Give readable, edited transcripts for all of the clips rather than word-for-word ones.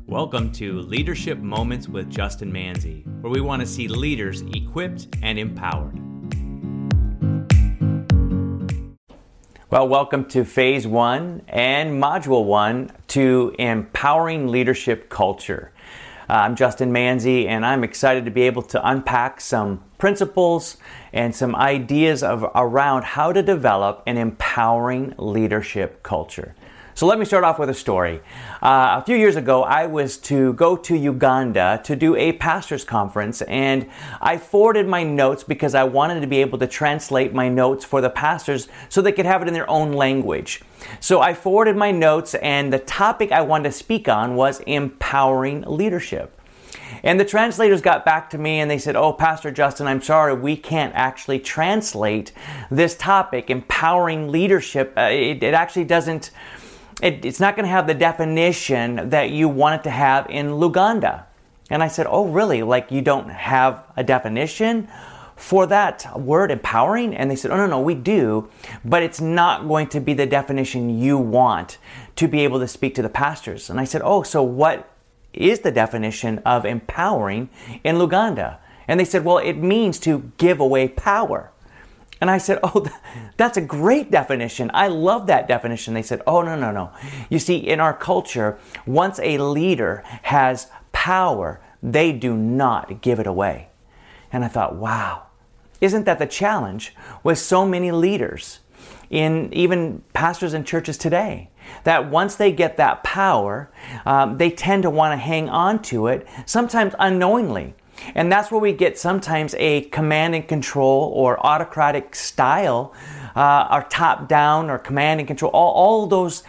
Welcome to Leadership Moments with Justin Manzi, where we want to see leaders equipped and empowered. Well, welcome to Phase 1 and Module 1 to Empowering Leadership Culture. I'm Justin Manzi, and I'm excited to be able to unpack some principles and some ideas around how to develop an empowering leadership culture. So let me start off with a story. A few years ago, I was to go to Uganda to do a pastor's conference, and I forwarded my notes because I wanted to be able to translate my notes for the pastors so they could have it in their own language. So I forwarded my notes, and the topic I wanted to speak on was empowering leadership. And the translators got back to me and they said, "Oh, Pastor Justin, I'm sorry, we can't actually translate this topic, empowering leadership. It actually doesn't... It's not going to have the definition that you want it to have in Luganda." And I said, "Oh, really? Like you don't have a definition for that word empowering?" And they said, "Oh, no, we do, but it's not going to be the definition you want to be able to speak to the pastors." And I said, "Oh, so what is the definition of empowering in Luganda?" And they said, "Well, it means to give away power." And I said, "Oh, that's a great definition. I love that definition." They said, "Oh, no. You see, in our culture, once a leader has power, they do not give it away." And I thought, wow, isn't that the challenge with so many leaders, in even pastors in churches today, that once they get that power, they tend to want to hang on to it, sometimes unknowingly. And that's where we get sometimes a command and control or autocratic style, or top down or command and control, all those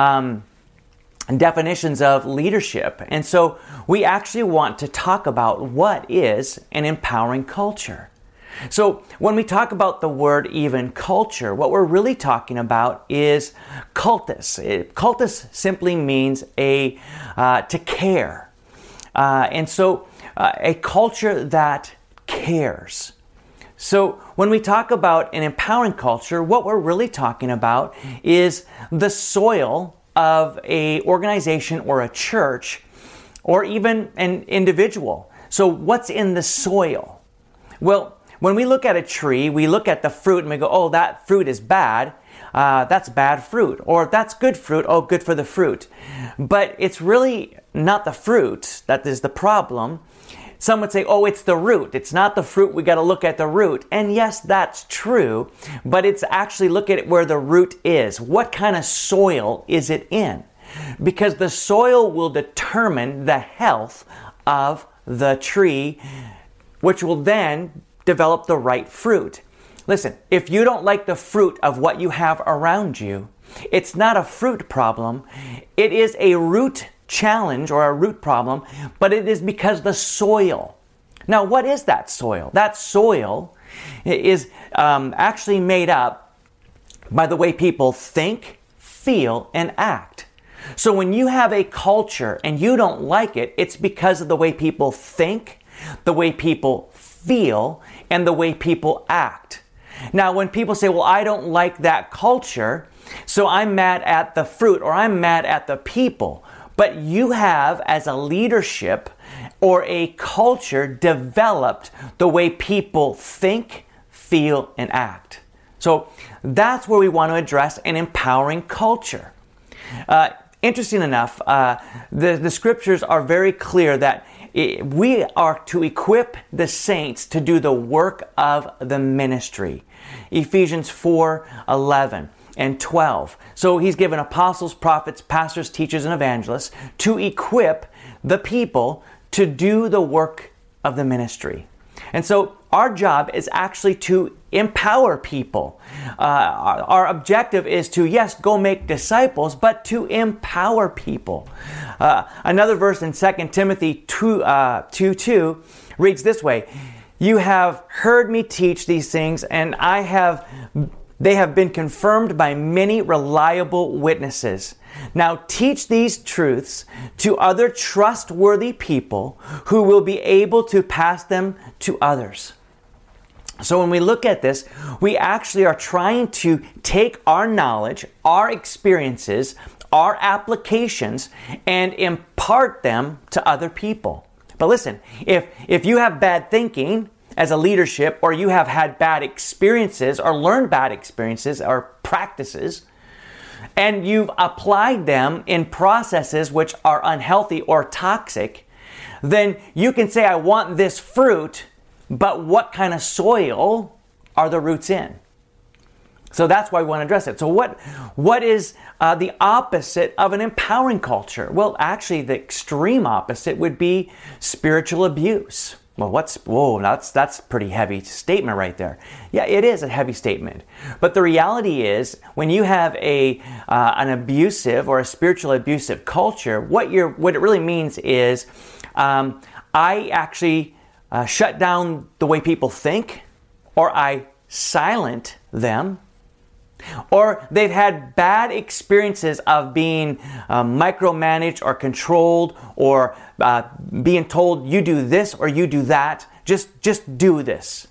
definitions of leadership. And so we actually want to talk about what is an empowering culture. So when we talk about the word even culture, what we're really talking about is cultus. Cultus simply means to care. And so a culture that cares. So when we talk about an empowering culture, what we're really talking about is the soil of a organization or a church or even an individual. So what's in the soil? Well, when we look at a tree, we look at the fruit and we go, "Oh, that fruit is bad. That's bad fruit." Or "That's good fruit. Oh, good for the fruit." But it's really not the fruit that is the problem. Some would say, "Oh, it's the root. It's not the fruit. We got to look at the root." And yes, that's true, but it's actually look at where the root is. What kind of soil is it in? Because the soil will determine the health of the tree, which will then develop the right fruit. Listen, if you don't like the fruit of what you have around you, it's not a fruit problem. It is a root challenge or a root problem, but it is because the soil. Now, what is that soil? That soil is actually made up by the way people think, feel, and act. So when you have a culture and you don't like it, it's because of the way people think, the way people feel, and the way people act. Now, when people say, "Well, I don't like that culture, so I'm mad at the fruit," or "I'm mad at the people," but you have, as a leadership or a culture, developed the way people think, feel, and act. So that's where we want to address an empowering culture. Interesting enough, the scriptures are very clear that we are to equip the saints to do the work of the ministry. Ephesians 4:11 and 12. So he's given apostles, prophets, pastors, teachers, and evangelists to equip the people to do the work of the ministry. And so our job is actually to empower people. Our objective is to, yes, go make disciples, but to empower people. Another verse in 2 Timothy 2:2 reads this way: "You have heard me teach these things, and they have been confirmed by many reliable witnesses. Now teach these truths to other trustworthy people who will be able to pass them to others." So when we look at this, we actually are trying to take our knowledge, our experiences, our applications and impart them to other people. But listen, if you have bad thinking as a leadership, or you have had bad experiences or learned bad experiences or practices, and you've applied them in processes which are unhealthy or toxic, then you can say, I want this fruit, but what kind of soil are the roots in? So that's why we want to address it. So what is the opposite of an empowering culture? Well, actually, the extreme opposite would be spiritual abuse. Well, that's a pretty heavy statement right there. Yeah, it is a heavy statement. But the reality is, when you have an abusive or a spiritual abusive culture, what it really means is, I actually shut down the way people think, or I silent them, or they've had bad experiences of being micromanaged or controlled, or being told, you do this or you do that, just do this.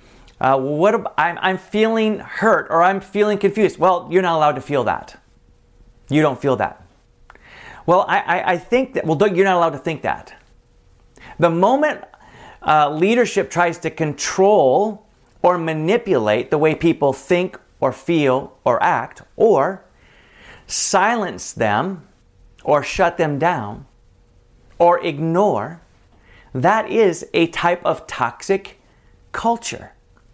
I'm feeling hurt, or I'm feeling confused. Well, you're not allowed to feel that. You don't feel that. Well, I think that, well, you're not allowed to think that. The moment leadership tries to control or manipulate the way people think or feel or act, or silence them or shut them down or ignore, that is a type of toxic culture.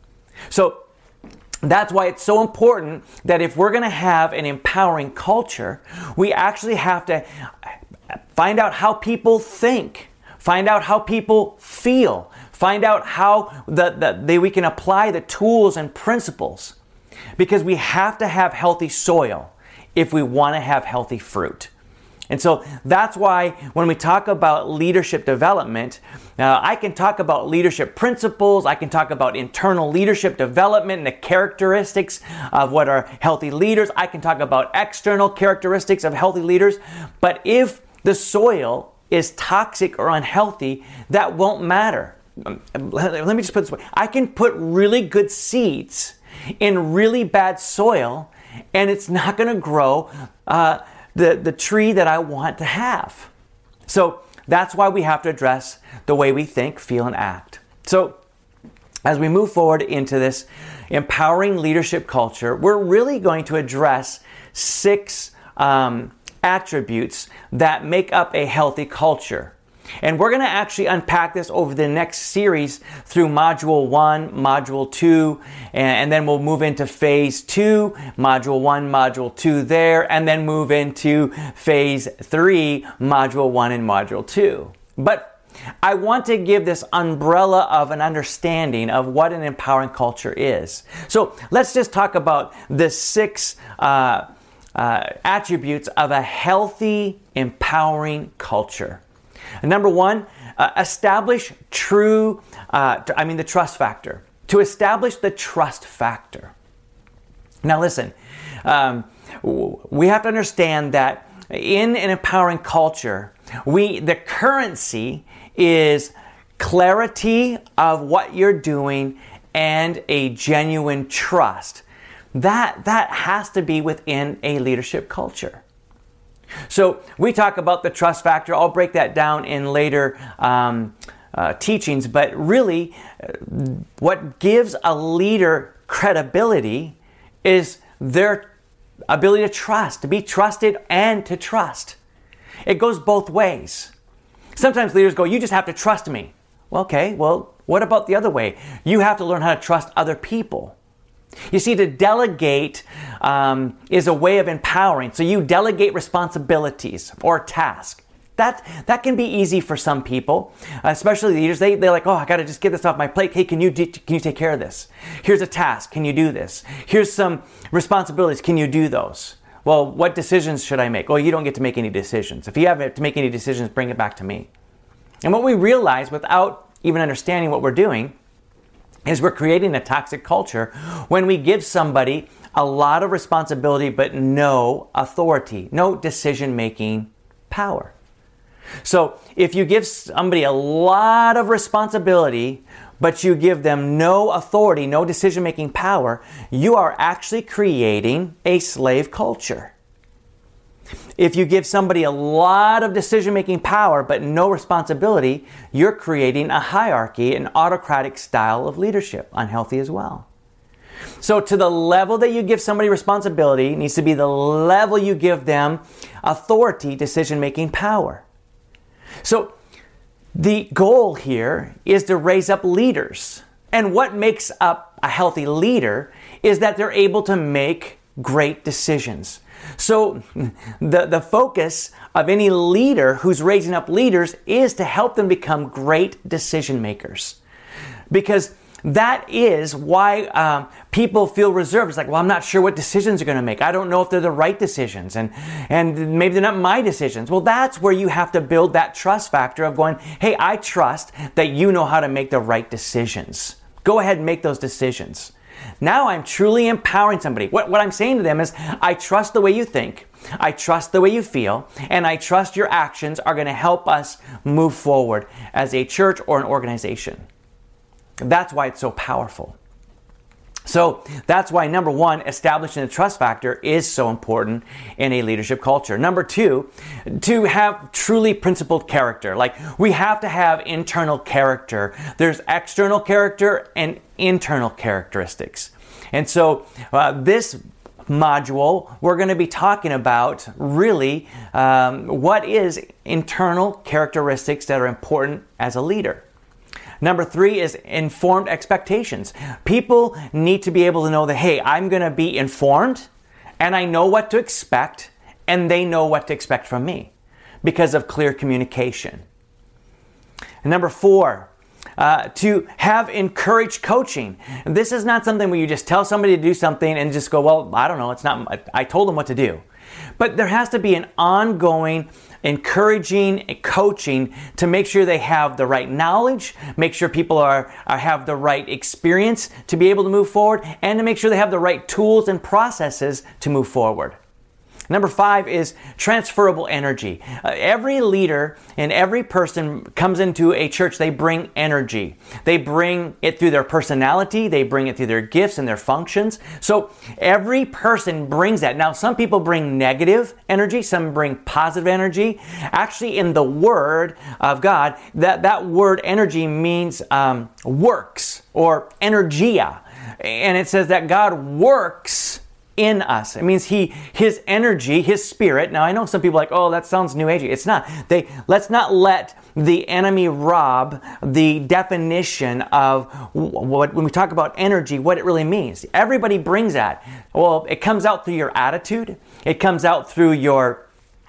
So that's why it's so important that if we're going to have an empowering culture, we actually have to find out how people think, find out how people feel, find out how we can apply the tools and principles. Because we have to have healthy soil if we want to have healthy fruit. And so that's why when we talk about leadership development, I can talk about leadership principles, I can talk about internal leadership development and the characteristics of what are healthy leaders, I can talk about external characteristics of healthy leaders, but if the soil is toxic or unhealthy, that won't matter. Let me just put it this way. I can put really good seeds in really bad soil, and it's not going to grow the tree that I want to have. So that's why we have to address the way we think, feel, and act. So as we move forward into this empowering leadership culture, we're really going to address 6 attributes that make up a healthy culture. And we're going to actually unpack this over the next series through Module 1, Module 2, and then we'll move into Phase 2, Module 1, Module 2 there, and then move into Phase 3, Module 1 and Module 2. But I want to give this umbrella of an understanding of what an empowering culture is. So let's just talk about the 6 attributes of a healthy, empowering culture. Number 1, establish the trust factor. To establish the trust factor. Now listen, we have to understand that in an empowering culture, the currency is clarity of what you're doing and a genuine trust. That has to be within a leadership culture. So we talk about the trust factor. I'll break that down in later teachings. But really, what gives a leader credibility is their ability to trust, to be trusted and to trust. It goes both ways. Sometimes leaders go, you just have to trust me. Well, okay, what about the other way? You have to learn how to trust other people. You see, to delegate is a way of empowering. So you delegate responsibilities or tasks. That can be easy for some people, especially leaders. They're like, I got to just get this off my plate. Hey, can you take care of this? Here's a task. Can you do this? Here's some responsibilities. Can you do those? Well, what decisions should I make? Well, you don't get to make any decisions. If you have to make any decisions, bring it back to me. And what we realize without even understanding what we're doing is we're creating a toxic culture when we give somebody a lot of responsibility but no authority, no decision-making power. So if you give somebody a lot of responsibility but you give them no authority, no decision-making power, you are actually creating a slave culture. If you give somebody a lot of decision-making power but no responsibility, you're creating a hierarchy, an autocratic style of leadership, unhealthy as well. So to the level that you give somebody responsibility needs to be the level you give them authority, decision-making power. So the goal here is to raise up leaders. And what makes up a healthy leader is that they're able to make great decisions. So the focus of any leader who's raising up leaders is to help them become great decision makers. Because that is why people feel reserved. It's like, well, I'm not sure what decisions they're going to make. I don't know if they're the right decisions, and maybe they're not my decisions. Well, that's where you have to build that trust factor of going, hey, I trust that you know how to make the right decisions. Go ahead and make those decisions. Now I'm truly empowering somebody. What I'm saying to them is, I trust the way you think, I trust the way you feel, and I trust your actions are going to help us move forward as a church or an organization. That's why it's so powerful. So that's why, number one, establishing the trust factor is so important in a leadership culture. Number two, to have truly principled character. Like, we have to have internal character. There's external character and internal characteristics. And so this module, we're going to be talking about really what is internal characteristics that are important as a leader. Number three is informed expectations. People need to be able to know that, hey, I'm going to be informed and I know what to expect and they know what to expect from me because of clear communication. And number four, to have encouraged coaching. This is not something where you just tell somebody to do something and just go, well, I don't know, I told them what to do. But there has to be an ongoing encouraging coaching to make sure they have the right knowledge, make sure people have the right experience to be able to move forward, and to make sure they have the right tools and processes to move forward. Number five is transferable energy. Every leader and every person comes into a church, they bring energy. They bring it through their personality, they bring it through their gifts and their functions. So every person brings that. Now, some people bring negative energy, some bring positive energy. Actually, in the Word of God, that word energy means works or energia. And it says that God works in us. It means His energy, His Spirit. Now, I know some people are like, oh, that sounds New Agey. It's not. Let's not let the enemy rob the definition of what, when we talk about energy, what it really means. Everybody brings that. Well, it comes out through your attitude. It comes out through your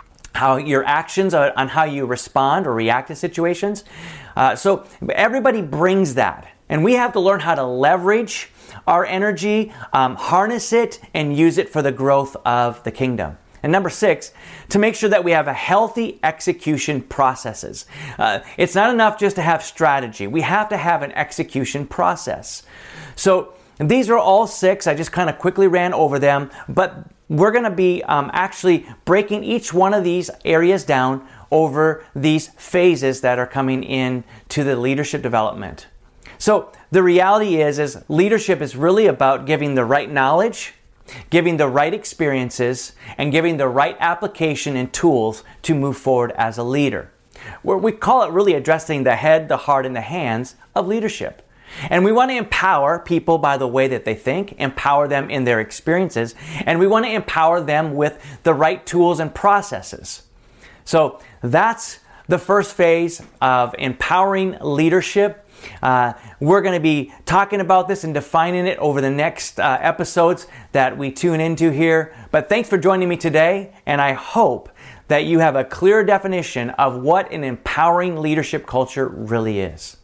actions on how you respond or react to situations. So everybody brings that. And we have to learn how to leverage our energy, harness it, and use it for the growth of the kingdom. And number six, to make sure that we have a healthy execution processes. It's not enough just to have strategy. We have to have an execution process. So these are all six. I just kind of quickly ran over them, but we're going to be actually breaking each one of these areas down over these phases that are coming in to the leadership development. So the reality is leadership is really about giving the right knowledge, giving the right experiences, and giving the right application and tools to move forward as a leader. We call it really addressing the head, the heart, and the hands of leadership. And we want to empower people by the way that they think, empower them in their experiences, and we want to empower them with the right tools and processes. So that's the first phase of empowering leadership. We're going to be talking about this and defining it over the next episodes that we tune into here. But thanks for joining me today, and I hope that you have a clear definition of what an empowering leadership culture really is.